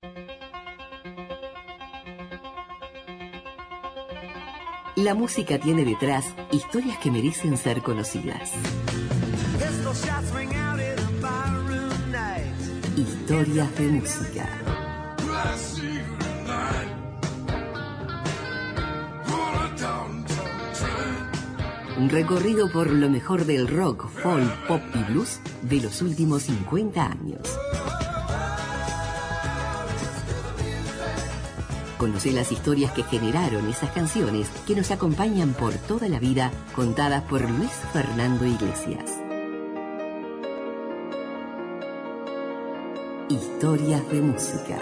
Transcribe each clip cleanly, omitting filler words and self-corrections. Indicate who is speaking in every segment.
Speaker 1: La música tiene detrás historias que merecen ser conocidas. Historias de música. Un recorrido por lo mejor del rock, folk, pop y blues de los últimos 50 años. Conoce las historias que generaron esas canciones que nos acompañan por toda la vida, contadas por Luis Fernando Iglesias. Historias de música.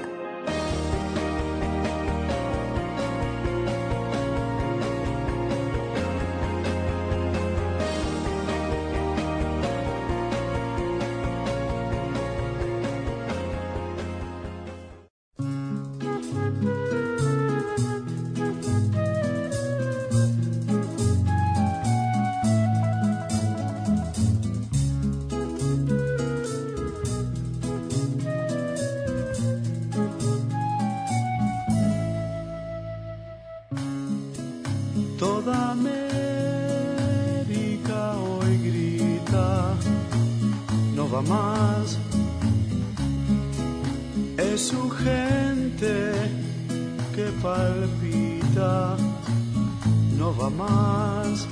Speaker 2: Toda América hoy grita, no va más. Es su gente que palpita, no va más.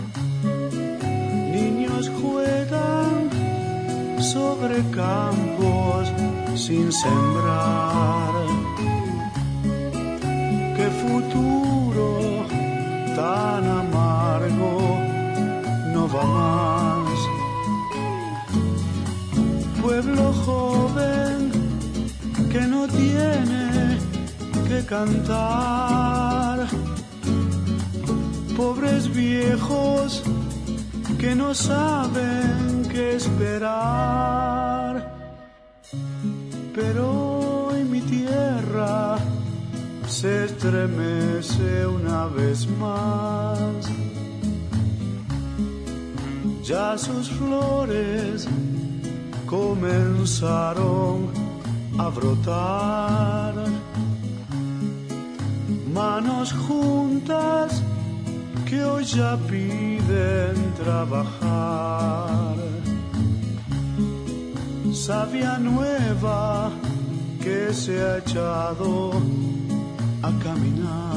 Speaker 2: Niños juegan sobre campos sin sembrar. ¿Qué futuro tan amargo no va más? Pueblo joven que no tiene que cantar, pobres viejos que no saben qué esperar. Pero hoy mi tierra se estremece una vez más. Ya sus flores comenzaron a brotar. Manos juntas que hoy ya piden trabajar. Savia nueva que se ha echado a caminar.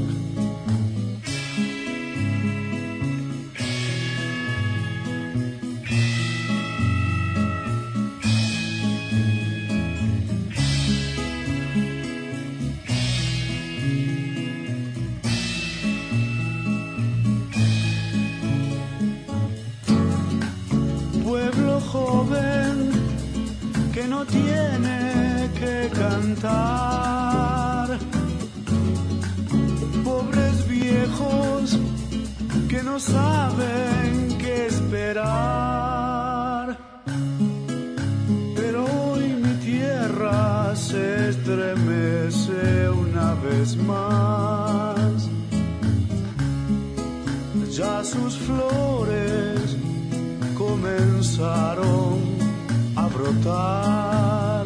Speaker 2: Pueblo joven que no tiene que cantar, pobres viejos que no saben qué esperar. Pero hoy mi tierra se estremece una vez más. Ya sus flores comenzaron a brotar.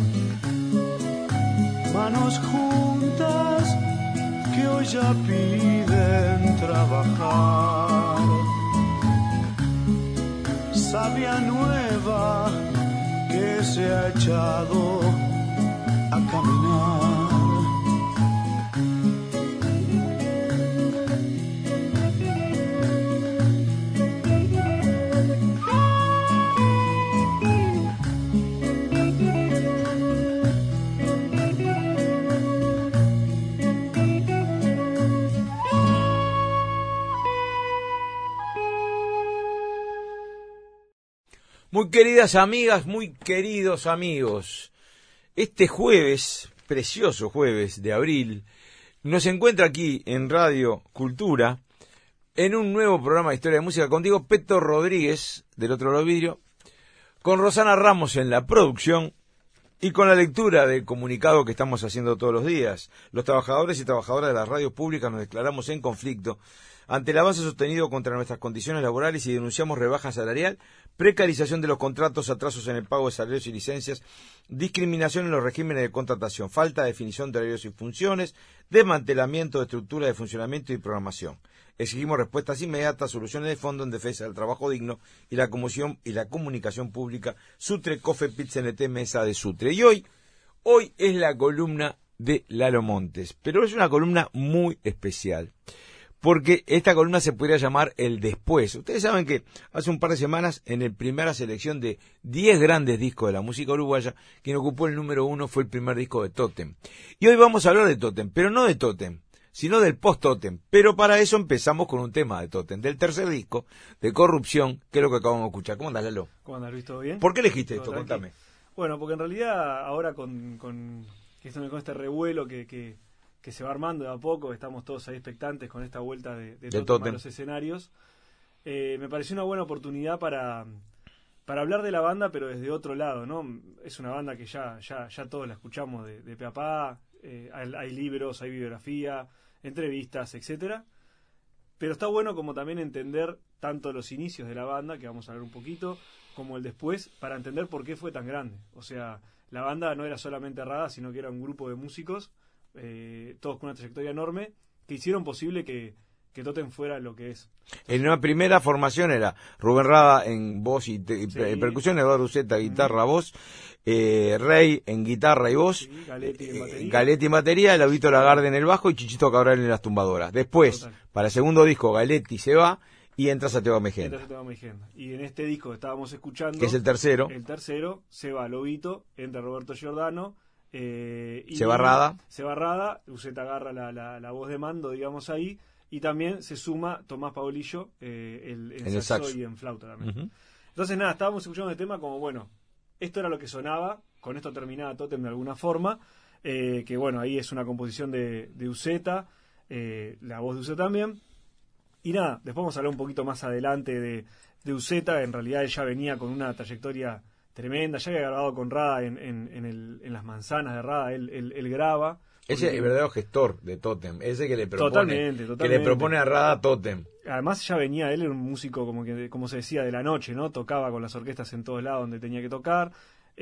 Speaker 2: Manos juntas que hoy ya piden trabajar. Savia nueva que se ha echado a caminar.
Speaker 3: Muy queridas amigas, muy queridos amigos, este jueves, precioso jueves de abril, nos encuentra aquí en Radio Cultura, en un nuevo programa de Historia de Música, contigo, Peto Rodríguez, del otro lado del vidrio, con Rosana Ramos en la producción y con la lectura del comunicado que estamos haciendo todos los días. Los trabajadores y trabajadoras de las radios públicas nos declaramos en conflicto ante el avance sostenido contra nuestras condiciones laborales y denunciamos rebaja salarial precarización de los contratos, atrasos en el pago de salarios y licencias, discriminación en los regímenes de contratación, falta de definición de horarios y funciones, desmantelamiento de estructura de funcionamiento y programación. Exigimos respuestas inmediatas, soluciones de fondo en defensa del trabajo digno y la comunicación pública. Sutre, COFE, PIT-CNT, Mesa de Sutre. Y hoy es la columna de Lalo Montes, pero es una columna muy especial, porque esta columna se podría llamar El Después. Ustedes saben que hace un par de semanas, en la primera selección de 10 grandes discos de la música uruguaya, quien ocupó el número 1 fue el primer disco de Totem. Y hoy vamos a hablar de Totem, pero no de Totem, sino del post-Totem. Pero para eso empezamos con un tema de Totem, del tercer disco, de Corrupción, que es lo que acabamos de escuchar. ¿Cómo andás, Lalo?
Speaker 4: ¿Cómo andás, Luis? ¿Todo bien?
Speaker 3: ¿Por qué elegiste esto?
Speaker 4: Tranqui.
Speaker 3: Contame.
Speaker 4: Bueno, porque en realidad ahora con este revuelo que se va armando de a poco, estamos todos ahí expectantes con esta vuelta de Totem a los escenarios, me pareció una buena oportunidad para hablar de la banda, pero desde otro lado, ¿no? Es una banda que ya todos la escuchamos de pe a pa, hay libros, hay biografía, entrevistas, etcétera, pero está bueno como también entender tanto los inicios de la banda, que vamos a hablar un poquito, como el después, para entender por qué fue tan grande. O sea, la banda no era solamente Rada, sino que era un grupo de músicos, todos con una trayectoria enorme, que hicieron posible que Totem fuera lo que es.
Speaker 3: En una primera formación era Rubén Rada en voz y percusión, Eduardo Uceta, guitarra, voz, Rey en guitarra y voz,
Speaker 4: Sí, Galetti
Speaker 3: en batería, Laurito Lagarde en el bajo y Chichito Cabral en las tumbadoras. Después,
Speaker 4: Total.
Speaker 3: para el segundo disco, Galetti se va y entra Santiago Mejenda,
Speaker 4: Y en este disco que estábamos escuchando,
Speaker 3: que es el tercero.
Speaker 4: Se va Lobito, entra Roberto Giordano, y
Speaker 3: Se va Rada,
Speaker 4: Uceta agarra la voz de mando, digamos ahí, y también se suma Tomás Paolillo en
Speaker 3: el saxo
Speaker 4: y en flauta también.
Speaker 3: Uh-huh.
Speaker 4: Entonces nada, estábamos escuchando el tema como, bueno, esto era lo que sonaba, con esto terminaba Totem de alguna forma, que bueno, ahí es una composición de Uceta, la voz de Uceta también, y nada, después vamos a hablar un poquito más adelante de Uceta. En realidad él ya venía con una trayectoria tremenda, ya había grabado con Rada en las manzanas de Rada, él graba.
Speaker 3: Ese es el verdadero gestor de Totem, ese que le propone,
Speaker 4: Totalmente.
Speaker 3: que le propone a Rada Totem.
Speaker 4: Además ya venía, él era un músico como se decía, de la noche, ¿no? Tocaba con las orquestas en todos lados donde tenía que tocar.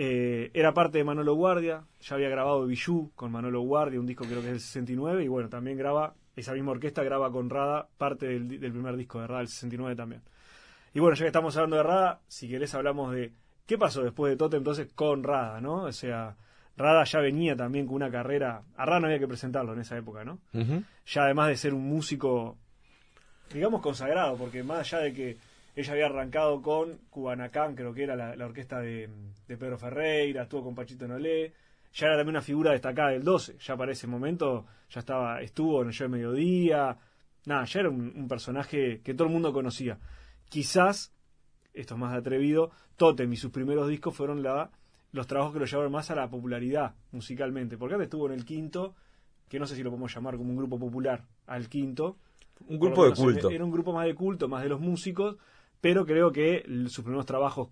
Speaker 4: Era parte de Manolo Guardia, ya había grabado Bijou con Manolo Guardia, un disco creo que es del 69, y bueno, también esa misma orquesta graba con Rada parte del primer disco de Rada, del 69 también. Y bueno, ya que estamos hablando de Rada, si querés hablamos de qué pasó después de Totem entonces con Rada, ¿no? O sea, Rada ya venía también con una carrera, a Rada no había que presentarlo en esa época, ¿no?
Speaker 3: Uh-huh.
Speaker 4: Ya además de ser un músico, digamos, consagrado, porque más allá de que ella había arrancado con Cubanacán, creo que era la orquesta de Pedro Ferreira, estuvo con Pachito Nolé, ya era también una figura destacada del 12, ya para ese momento ya estuvo en el Show de Mediodía, nada, ya era un personaje que todo el mundo conocía. Quizás, esto es más atrevido, Totem y sus primeros discos fueron los trabajos que lo llevaron más a la popularidad musicalmente, porque antes estuvo en el Quinto, que no sé si lo podemos llamar como un grupo popular, al Quinto.
Speaker 3: Un grupo de culto.
Speaker 4: Era un grupo más de culto, más de los músicos, pero creo que sus primeros trabajos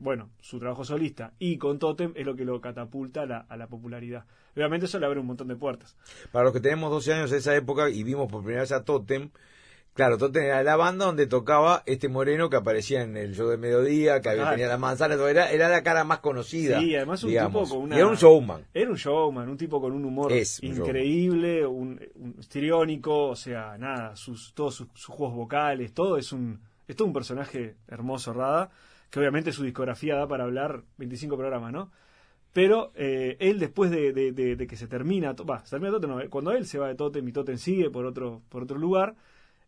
Speaker 4: su trabajo solista y con Totem es lo que lo catapulta a la popularidad. Obviamente eso le abre un montón de puertas.
Speaker 3: Para los que tenemos 12 años de esa época y vimos por primera vez a Totem, claro, Totem era la banda donde tocaba este moreno que aparecía en el Show de Mediodía, que tenía las manzanas, era la cara más conocida.
Speaker 4: Sí, además un tipo con
Speaker 3: y era un showman.
Speaker 4: Era un showman, un tipo con un humor increíble, un histriónico, o sea, nada, todos sus juegos vocales, es todo un personaje hermoso, Rada, que obviamente su discografía da para hablar 25 programas, ¿no? Pero él después de que se termina Totem, no, cuando él se va de Totem y Totem sigue por otro lugar,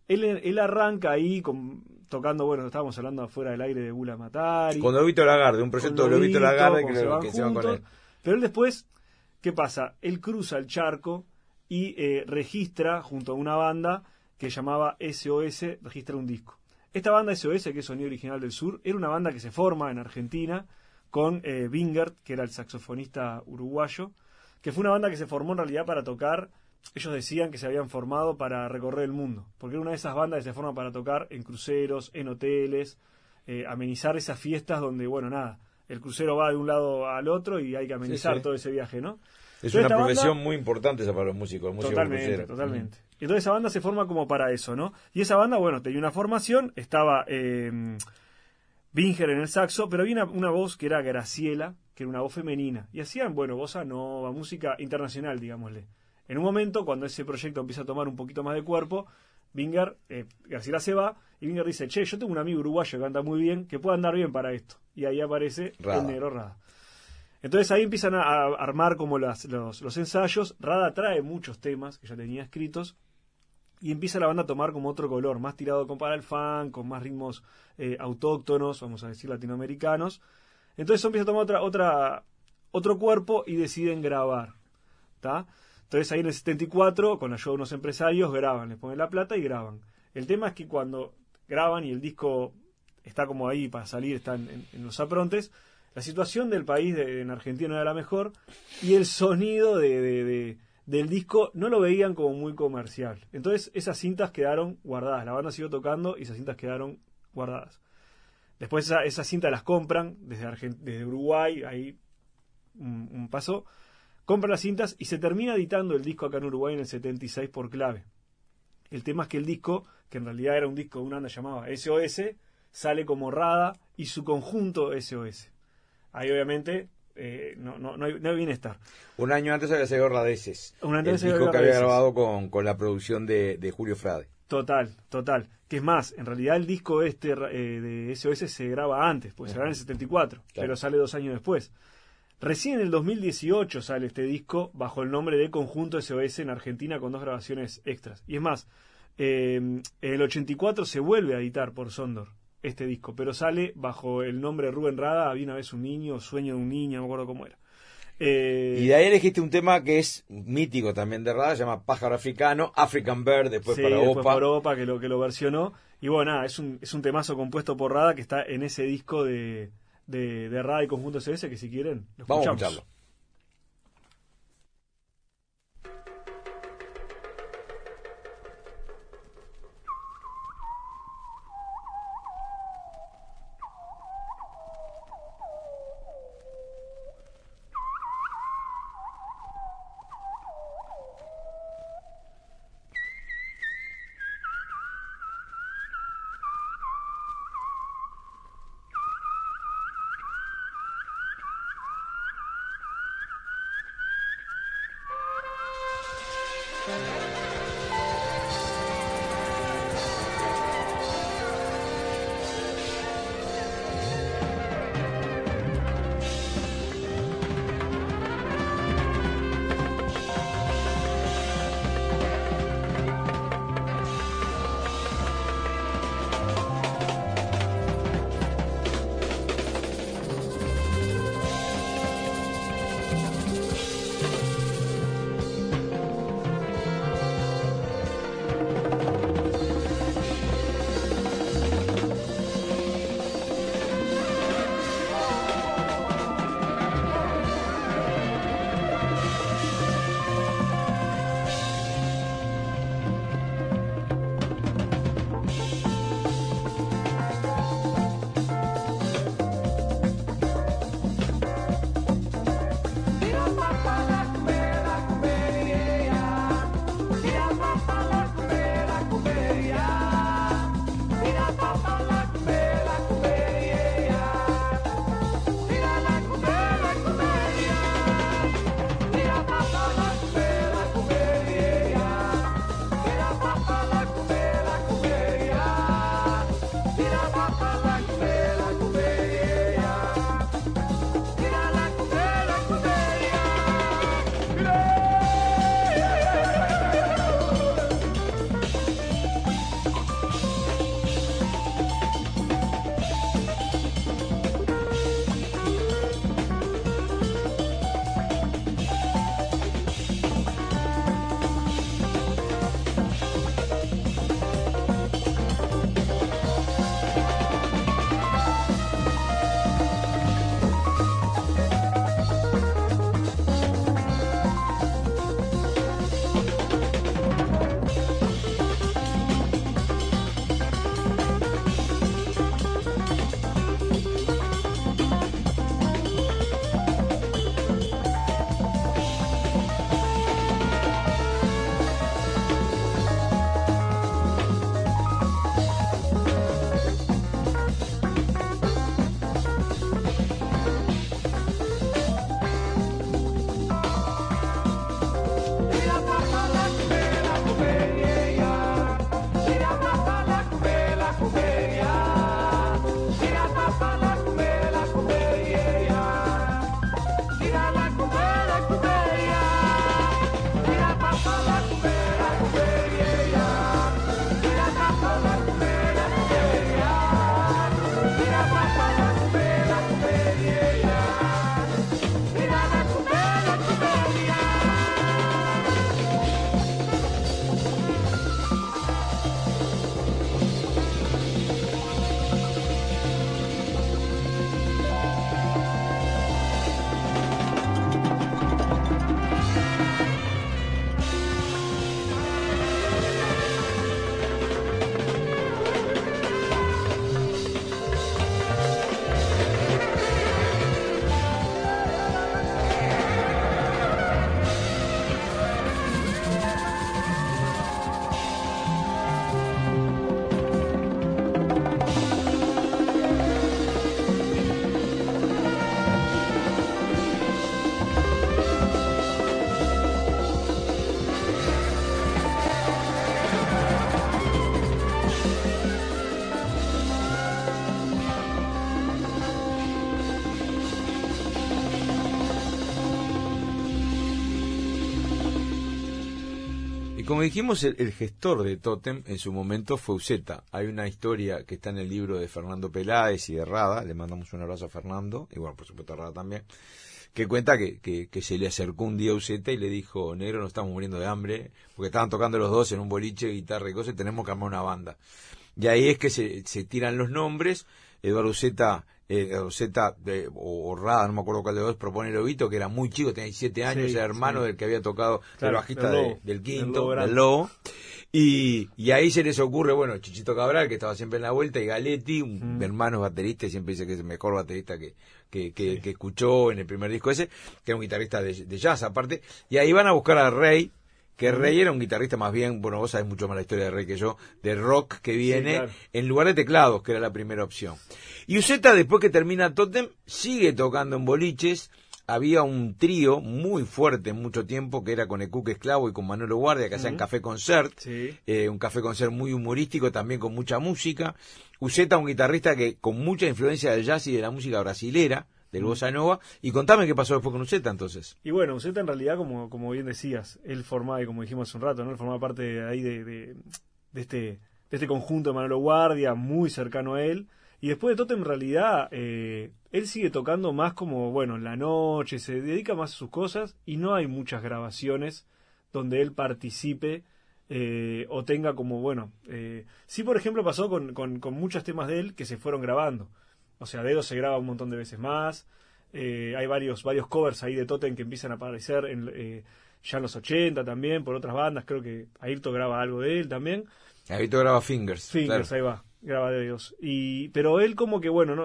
Speaker 4: él arranca ahí tocando, bueno, estábamos hablando afuera del aire de Bula Matari.
Speaker 3: Con Lobito Lagarde, un proyecto de Lobito Lagarde que se van con él.
Speaker 4: Pero él después, ¿qué pasa? Él cruza el charco y registra junto a una banda que llamaba SOS, registra un disco. Esta banda SOS, que es Sonido Original del Sur, era una banda que se forma en Argentina con Wingert, que era el saxofonista uruguayo, que fue una banda que se formó en realidad para tocar. Ellos decían que se habían formado para recorrer el mundo, porque era una de esas bandas que se forman para tocar en cruceros, en hoteles, amenizar esas fiestas donde, bueno, nada, el crucero va de un lado al otro y hay que amenizar todo ese viaje, ¿no?
Speaker 3: Es una profesión muy importante esa para los músicos,
Speaker 4: totalmente. Entonces esa banda se forma como para eso, ¿no? Y esa banda, bueno, tenía una formación, estaba Binger en el saxo, pero había una voz que era Graciela, que era una voz femenina. Y hacían, bueno, bossa nova, música internacional, digámosle. En un momento, cuando ese proyecto empieza a tomar un poquito más de cuerpo, Graciela se va, y Binger dice, che, yo tengo un amigo uruguayo que canta muy bien, que puede andar bien para esto. Y ahí aparece
Speaker 3: Rada.
Speaker 4: el negro Rada. Entonces ahí empiezan a armar como los ensayos. Rada trae muchos temas que ya tenía escritos, y empieza la banda a tomar como otro color, más tirado para el funk, con más ritmos autóctonos, vamos a decir latinoamericanos. Entonces empieza a tomar otro cuerpo y deciden grabar. ¿Tá? Entonces ahí en el 74, con la ayuda de unos empresarios, graban, les ponen la plata y graban. El tema es que cuando graban y el disco está como ahí para salir, está en los aprontes, la situación del país en Argentina no era la mejor, y el sonido del disco no lo veían como muy comercial. Entonces esas cintas quedaron guardadas. La banda siguió tocando y esas cintas quedaron guardadas. Después esas cintas las compran desde Uruguay, ahí un paso. Compran las cintas y se termina editando el disco acá en Uruguay en el 76 por Clave. El tema es que el disco, que en realidad era un disco de una banda llamada SOS, sale como Rada y su conjunto SOS. Ahí obviamente no hay bienestar.
Speaker 3: Un año antes había salido Radeces.
Speaker 4: Un año antes
Speaker 3: el
Speaker 4: había
Speaker 3: disco que
Speaker 4: Radeces.
Speaker 3: había grabado con la producción de Julio Frade.
Speaker 4: Total. Que es más, en realidad el disco de SOS se graba antes, pues se graba en el 74, claro, pero sale 2 años después. Recién en el 2018 sale este disco bajo el nombre de Conjunto SOS en Argentina, con 2 grabaciones extras. Y es más, en el 84 se vuelve a editar por Sondor este disco, pero sale bajo el nombre Rubén Rada. Había una vez un niño, Sueño de un niño, no me acuerdo cómo era.
Speaker 3: Y de ahí elegiste un tema que es mítico también de Rada, se llama Pájaro Africano, African Bird, después para
Speaker 4: después
Speaker 3: Opa.
Speaker 4: Por Opa, que lo versionó. Y bueno, nada, es un temazo compuesto por Rada que está en ese disco de Rada y Conjunto SOS, que si quieren lo escuchamos.
Speaker 3: Vamos a escucharlo. como dijimos, el gestor de Tótem en su momento fue Uceta. Hay una historia que está en el libro de Fernando Peláez y de Rada, le mandamos un abrazo a Fernando, y bueno, por supuesto a Rada también, que cuenta que se le acercó un día a Uceta y le dijo: negro, nos estamos muriendo de hambre, porque estaban tocando los dos en un boliche, guitarra y cosas, y tenemos que armar una banda. Y ahí es que se tiran los nombres. Eduardo Uceta o Rada, no me acuerdo cuál de los dos, propone Lobito, que era muy chico, tenía 17 años, era hermano del que había tocado, el bajista del Quinto, del Lobo. Y ahí se les ocurre, bueno, Chichito Cabral, que estaba siempre en la vuelta, y Galetti, un hermano baterista, y siempre dice que es el mejor baterista que escuchó en el primer disco ese, que era un guitarrista de jazz aparte, y ahí van a buscar a Rey, que Rey era un guitarrista más bien, bueno, vos sabés mucho más la historia de Rey que yo, de rock que viene, en lugar de teclados, que era la primera opción. Y Uceta, después que termina Tótem, sigue tocando en boliches. Había un trío muy fuerte en mucho tiempo, que era con el Cuca Esclavo y con Manolo Guardia, que hacían Café Concert, un Café Concert muy humorístico, también con mucha música. Uceta, un guitarrista que con mucha influencia del jazz y de la música brasilera, del bossa nova. Y contame qué pasó después con Uceta, entonces.
Speaker 4: Y bueno, Uceta en realidad, como bien decías, él formaba, y como dijimos hace un rato, ¿no? Él formaba parte de ahí de este conjunto de Manolo Guardia, muy cercano a él. Y después de Tótem, en realidad, él sigue tocando más como, bueno, en la noche, se dedica más a sus cosas, y no hay muchas grabaciones donde él participe o tenga como, bueno, sí, por ejemplo, pasó con muchos temas de él que se fueron grabando. O sea, Dedo se graba un montón de veces más. Hay varios covers ahí de Tótem que empiezan a aparecer ya en los 80 también, por otras bandas. Creo que Airto graba algo de él también.
Speaker 3: Airto graba Fingers.
Speaker 4: Fingers, claro. Ahí va, graba Dedos. Pero él como que, bueno,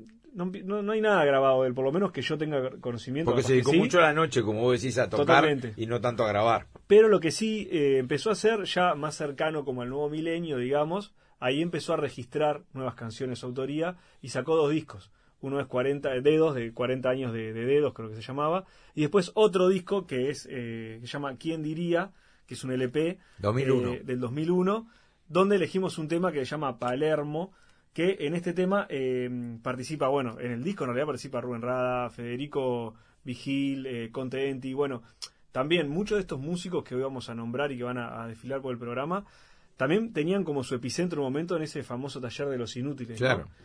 Speaker 4: no hay nada grabado de él, por lo menos que yo tenga conocimiento.
Speaker 3: Porque se dedicó mucho a la noche, como vos decís, a tocar. Totalmente. Y no tanto a grabar.
Speaker 4: Pero lo que sí empezó a hacer, ya más cercano como al nuevo milenio, digamos, ahí empezó a registrar nuevas canciones de autoría y sacó 2 discos. Uno es 40 Dedos, de 40 años de Dedos, creo que se llamaba. Y después otro disco que se llama ¿Quién diría?, que es un LP
Speaker 3: 2001.
Speaker 4: Del 2001, donde elegimos un tema que se llama Palermo, que en este tema participa, bueno, en el disco en realidad participa Rubén Rada, Federico Vigil, Conte Enti, bueno, también muchos de estos músicos que hoy vamos a nombrar y que van a desfilar por el programa, también tenían como su epicentro un momento en ese famoso taller de los inútiles,
Speaker 3: claro,
Speaker 4: ¿no?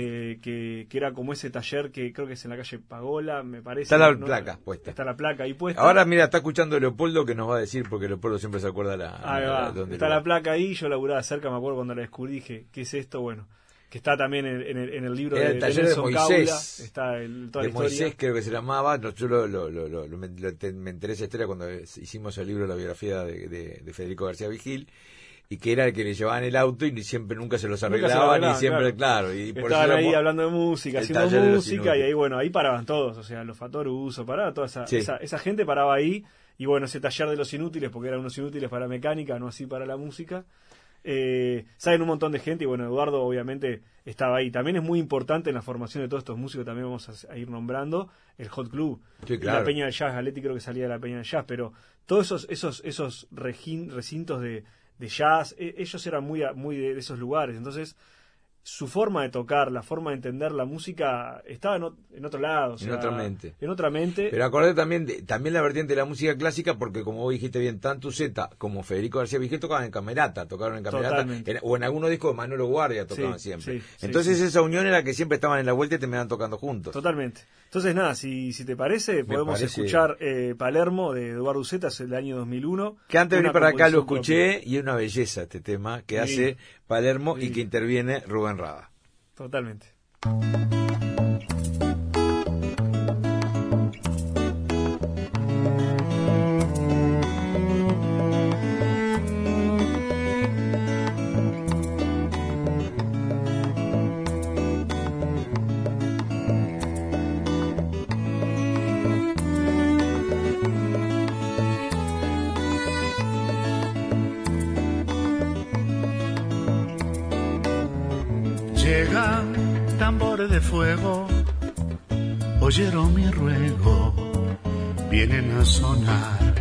Speaker 4: Que era como ese taller que creo que es en la calle Pagola, me parece.
Speaker 3: Está la placa puesta.
Speaker 4: Está la placa ahí puesta.
Speaker 3: Ahora, mira, está escuchando Leopoldo, que nos va a decir, porque Leopoldo siempre se acuerda
Speaker 4: donde está la placa ahí. Yo laburaba cerca, me acuerdo cuando la descubrí, dije, ¿qué es esto? Bueno, que está también en el libro
Speaker 3: el taller de Moisés.
Speaker 4: Está toda
Speaker 3: de
Speaker 4: la
Speaker 3: Moisés,
Speaker 4: historia.
Speaker 3: creo que se llamaba. Yo me enteré esa historia cuando hicimos el libro, la biografía de Federico García Vigil, y que era el que le llevaban el auto y siempre nunca se los arreglaban, y siempre, claro. Y por
Speaker 4: estaban
Speaker 3: eso
Speaker 4: ahí hablando de música, haciendo música, y ahí, bueno, ahí paraban todos, o sea, los Fatoruso, paraba toda esa gente paraba ahí, y bueno, ese taller de los inútiles, porque eran unos inútiles para mecánica, no así para la música. Saben un montón de gente, y bueno, Eduardo obviamente estaba ahí. También es muy importante en la formación de todos estos músicos, también vamos a ir nombrando el Hot Club,
Speaker 3: sí, claro,
Speaker 4: la Peña del Jazz. Galetti creo que salía de la Peña del Jazz, pero todos esos recintos de jazz, ellos eran muy de esos lugares. Entonces su forma de tocar, la forma de entender la música estaba en otro lado, o sea, en otra mente.
Speaker 3: Pero acordate también la vertiente de la música clásica, porque como vos dijiste bien, tanto Uceta como Federico García Vigil tocaron en Camerata, o en algunos discos de Manolo Guardia tocaban siempre. Entonces esa unión era que siempre estaban en la vuelta y terminaban tocando juntos.
Speaker 4: Totalmente. Entonces nada, si te parece, podemos escuchar Palermo de Eduardo Uceta, es del año 2001.
Speaker 3: Que antes de venir para acá lo escuché y es una belleza este tema que hace Palermo y que interviene Rubén Rada.
Speaker 4: Totalmente.
Speaker 2: Llegan tambores de fuego, oyeron mi ruego, vienen a sonar.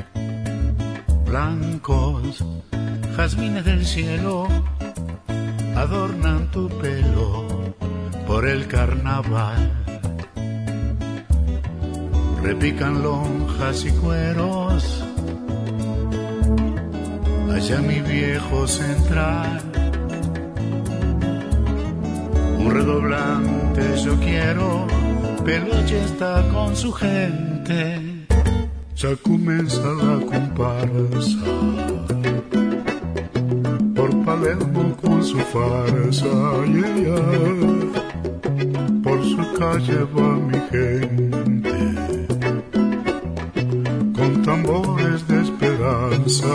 Speaker 2: Blancos jazmines del cielo adornan tu pelo por el carnaval. Repican lonjas y cueros hacia mi viejo central. Un redoblante yo quiero, Peluche está con su gente. Ya comienza la comparsa, por Palermo con su farsa, por su calle va mi gente, con tambores de esperanza.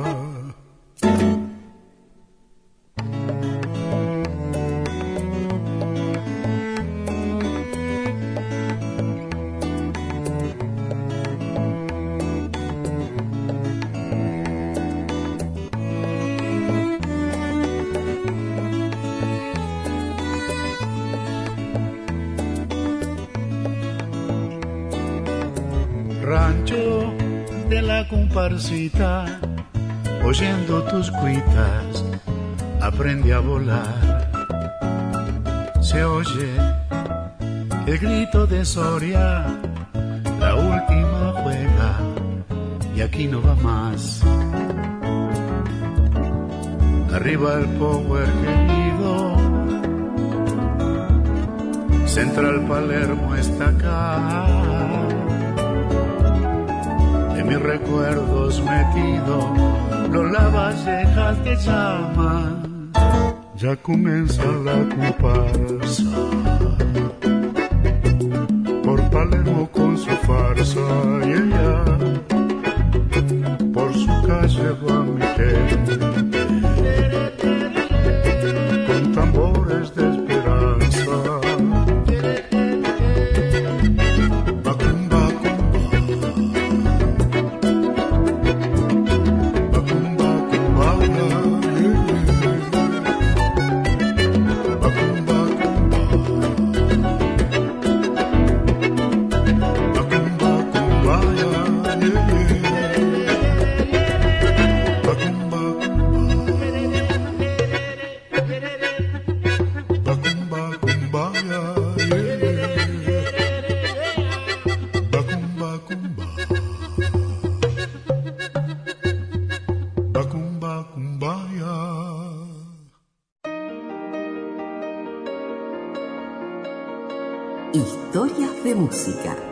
Speaker 2: Rancho de la comparsita, oyendo tus cuitas, aprende a volar. Se oye el grito de Soria, la última juega y aquí no va más. Arriba el power querido, Central Palermo está acá. En mis recuerdos metido, los Lavallejas te llaman. Ya comienza la comparsa, por Palermo con su farsa, y ella por su calle va mi gente, con tambores de esperanza.
Speaker 1: Historias de música.